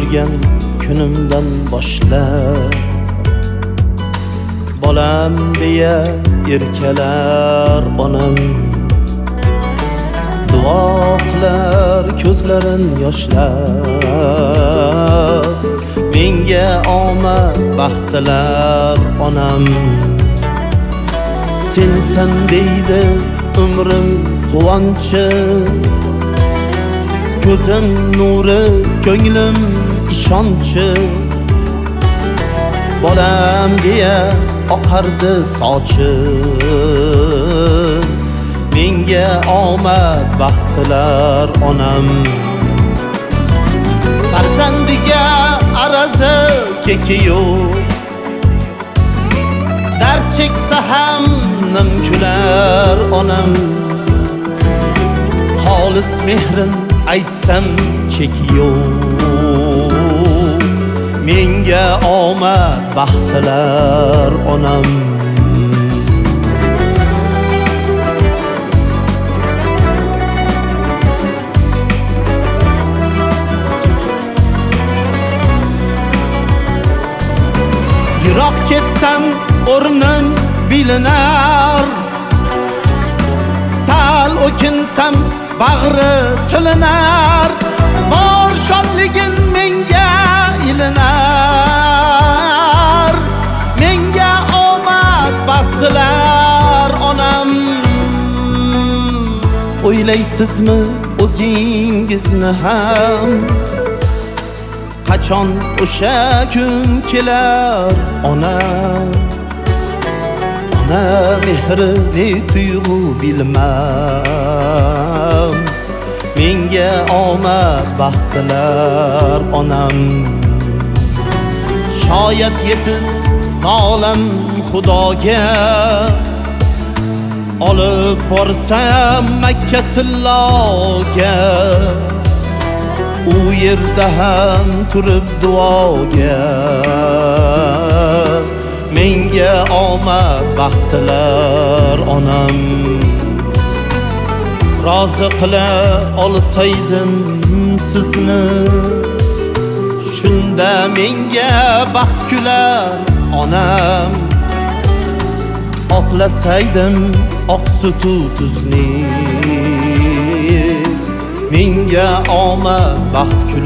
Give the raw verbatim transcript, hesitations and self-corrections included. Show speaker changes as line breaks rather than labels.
tug'ilgan kunimdan boshlab bolam deya erkalar onam, duo qilar ko'zlarin yoshlab, menga omad baxt tilar onam. Sensan deydi umrim quvonchi, ko'zim nuri, ko'nglim ishonchi. Bolam deya oqardi sochi, menga omad baxt tilar onam. Farzandiga arazi keki yo'q, dard cheksa ham nim kular onam. Xolis mehrin aytsam cheki yo'q, menga omad baxt tilar onam. Yiroq ketsam o'rnim bilinar, sal o'kinsam bag'ri tilinar. Bor shodligin menga ilinar, menga omad baxt tilar onam. O'ylaysizmi o'zingizni ham, qachon o'sha kun kelar ona? Ona mehri ne tuyg'u bilmam, menga omad baxt tilar onam. Shoyat yetib nolam Xudoga, olib borsam Makka tilloga. U yerda ham turib duoga, menga omad baxt tilar onam. Rozi qila olsaydim sizni, shunda menga baxt kular onam. Oqlasaydim oq sutu tuzni, menga omad baxt kular